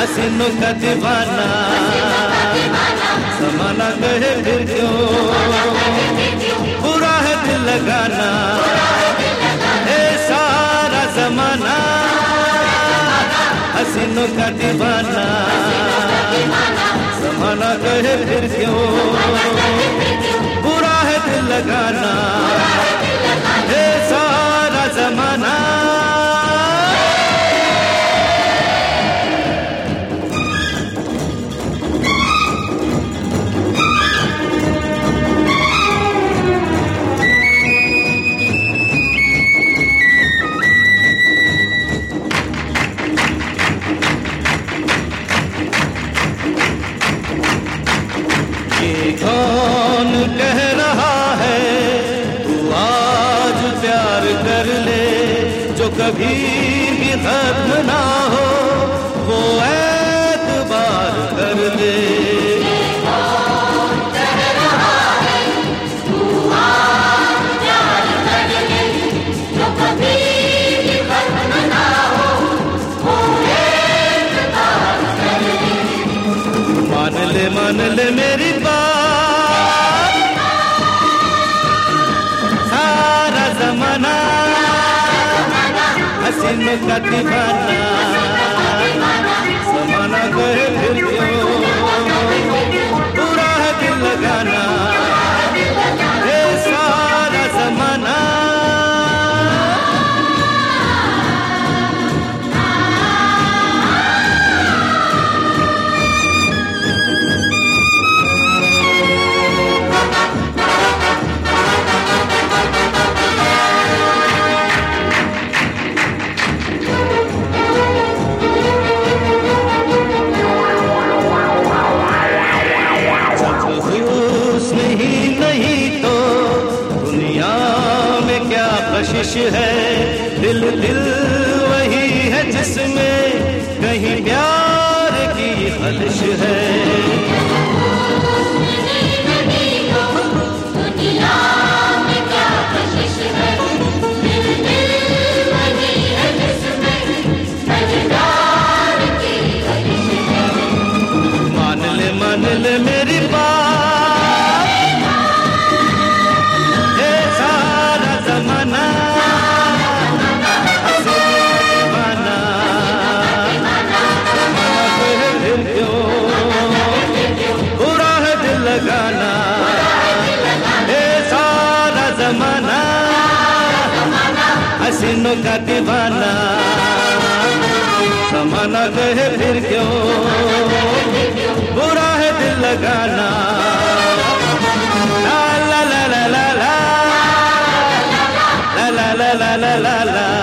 हसीनों का दीवाना, ज़माना कहे फिर क्यों, बुरा है दिल लगाना, ए सारा ज़माना हसीनों का दीवाना, ज़माना कहे फिर क्यों, बुरा है दिल लगाना, ए सारा ज़माना। कौन कह रहा है तू आज प्यार कर ले, जो कभी भी खत्म ना हो वो एतबार कर ले। कौन कह रहा है तू आज प्यार कर ले, जो कभी भी खत्म ना हो वो एतबार कर ले। मान ले मेरी हसीनों का दीवाना, ज़माना कहे फिर क्यों, बुरा है दिल लगाना, ये सारा ज़माना। कशिश है दिल दिल वही है जिसमें कहीं प्यार की खलिश है। दुनिया में क्या कशिश है, दिल दिल वही है जिसमें कहीं प्यार की खलिश है। मान ले मेरी बात, हसीनों का दीवाना, ज़माना कहे फिर क्यों, बुरा है दिल लगाना। ला ला ला ला ला ला ला ला ला ला ला ला ला।